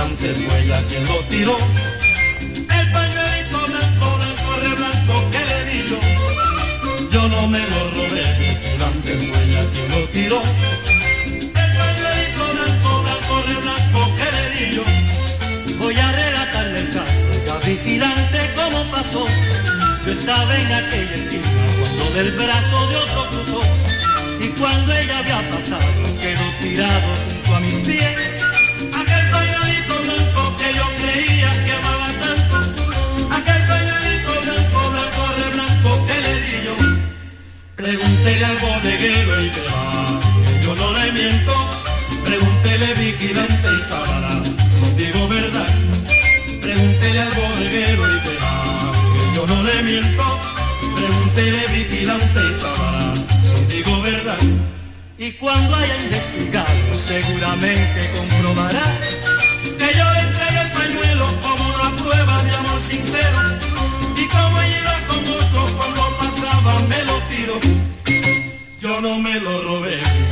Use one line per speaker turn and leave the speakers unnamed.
vigilante fue ella quien lo tiró. El pañuelito blanco, blanco, re blanco que le di yo no me lo robé, el vigilante fue ella quien lo tiró. El pañuelito blanco, blanco, re blanco que le di yo. Voy a relatarle el caso, oiga vigilante, cómo pasó. Yo estaba en aquella esquina cuando del brazo de otro cruzó. Y cuando ella había pasado, quedó tirado junto a mis pies. Aquel pañuelito blanco que yo creía que amaba tanto. Aquel pañuelito blanco, blanco, re blanco que le di yo. Pregúntele al bodeguero y verá que yo no le miento. Pregúntele vigilante y sabrá si digo verdad. Pregúntele al bodeguero y verá que yo no le miento. Pregúntele vigilante y sabrá si digo verdad. Y cuando haya investigado seguramente comprobará que yo le entregué el pañuelo como una prueba de amor sincero. Y como ella iba con otro cuando pasaba me lo tiró. Yo no me lo robé.